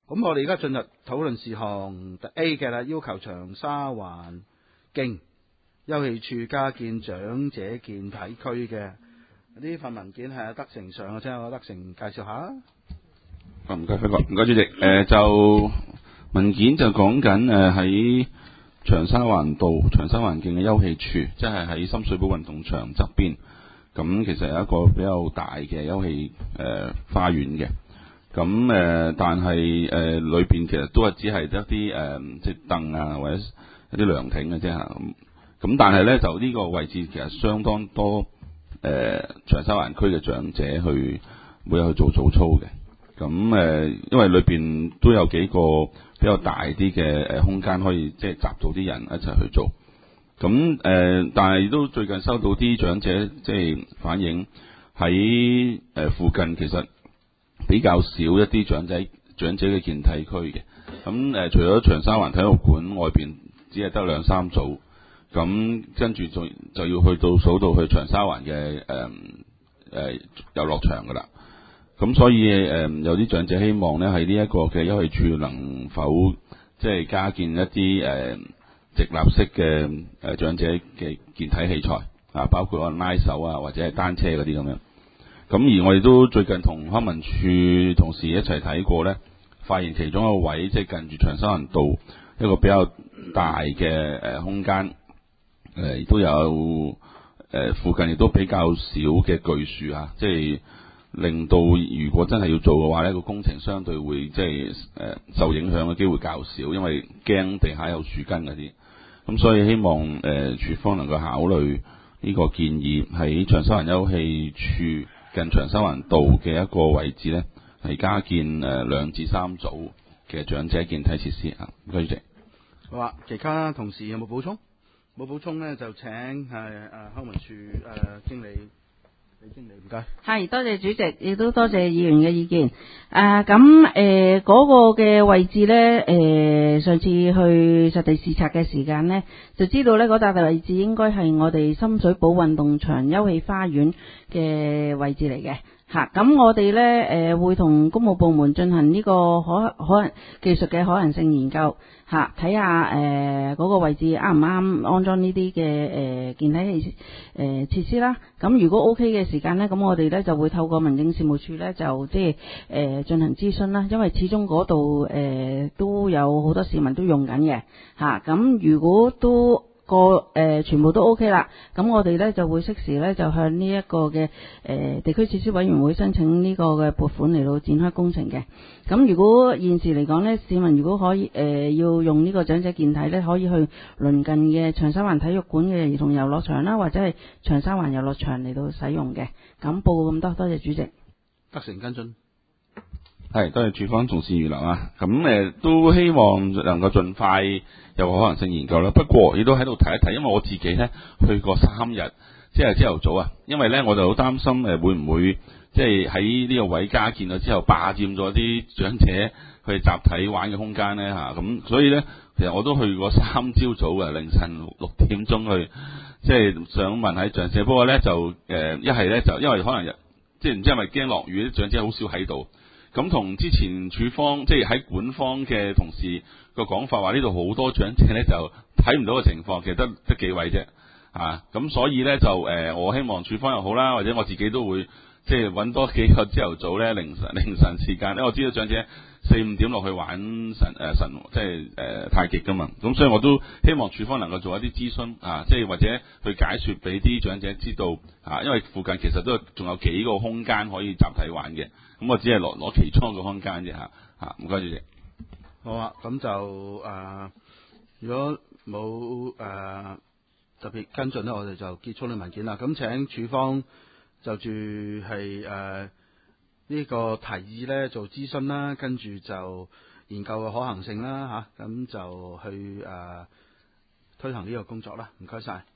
咁我哋而家進入討論事項第 A 嘅啦，要求長沙灣徑休憩處加建長者健體區嘅呢份文件係阿德成上嘅，請阿德成介紹下。 唔該，輝哥，唔該主席。就文件就講緊喺長沙灣道長沙灣徑嘅休憩處，即係喺深水埗運動場側邊。咁其實有一個比較大嘅休憩花園嘅。咁但係裏邊其實都係只係一啲即係凳啊，或者一啲涼亭嘅啫嚇。咁但係咧就呢個位置其實相當多長沙灣區嘅長者去每日去做早操嘅。咁因為裏邊都有幾個比較大啲嘅空間可以即係集到啲人一齊去做。咁但係都最近收到啲長者即係反映喺附近其實比較少一啲長者嘅健體區嘅。咁除咗長沙灣體育館外邊只係得2-3組，咁跟住就要去到數到去長沙灣嘅遊樂場噶啦。咁所以有啲長者希望咧喺呢一個嘅休憩處能否即係加建一啲直立式嘅長者嘅健體器材啊，包括可能拉手啊或者係單車嗰啲咁樣。咁而我哋都最近同康文署同事一齊睇過咧，發現其中一個位即係近住長沙灣道一個比較大嘅空間，亦都有附近亦都比較少嘅巨樹啊，即係令到如果真係要做嘅話咧，個工程相對會即係受影響嘅機會較少，因為驚地下有樹根嗰啲。咁所以希望署方能夠考慮呢個建議，喺長沙灣休憩處近長沙灣道嘅一個位置咧，係加建2至3組嘅長者健體設施啊。唔該主席。 好啊，其他同事有冇補充？冇補充咧，就請康文署經理李經理，唔該。 係，多謝主席，亦都多謝議員嘅意見。嗰個嘅位置咧，上次去實地視察嘅時間咧，就知道咧嗰笪位置應該係我哋深水埗運動場休憩花園嘅位置嚟嘅。咁我哋咧會同公務部門進行呢個可能技術嘅可行性研究，睇下嗰個位置啱唔啱安裝呢啲嘅健體器設施啦。咁如果 OK 嘅時間咧，咁我哋咧就會透過民政事務處咧就即係進行諮詢啦，因為始終嗰度都有好多市民都用緊嘅。咁如果都全部都 OK 啦，咁我哋咧就會適時咧就向呢一個嘅地區設施委員會申請呢個嘅撥款嚟到展開工程嘅。咁如果現時嚟講咧，市民如果可以要用呢個長者健體咧，可以去鄰近嘅長沙灣體育館嘅兒童遊樂場啦，或者係長沙灣遊樂場嚟到使用嘅。咁報告咁多，多謝主席。 德成跟進。 係，多謝署方重視預留啊！咁都希望能夠盡快有個可能性研究啦。不過亦都喺度提一提，因為我自己咧去過3日，即係朝頭早啊。因為咧我就好擔心會唔會即係喺呢個位加建咗之後霸佔咗啲長者去集體玩嘅空間咧嚇。咁所以咧其實我都去過3朝早嘅凌晨6點鐘去，即係想問喺長者。不過咧就一係咧就因為可能即係唔知係咪驚落雨，啲長者好少喺度。咁同之前署方即係喺管方嘅同事個講法話，呢度好多長者咧就睇唔到嘅情況，其實得幾位啫咁所以咧就我希望署方又好啦，或者我自己都會即係揾多幾個朝頭早咧凌晨時間咧，我知道長者4-5點落去玩神即係太極噶嘛，咁所以我都希望署方能夠做一啲諮詢即係或者去解說俾啲長者知道因為附近其實都仲有幾個空間可以集體玩嘅。咁我只係攞其中一個空間啫唔該主席。 好啊，咁就如果冇特別跟進咧，我哋就結束呢文件啦。咁請署方就住係呢個提議咧做諮詢啦，跟住就研究嘅可行性啦咁就去推行呢個工作啦。唔該晒。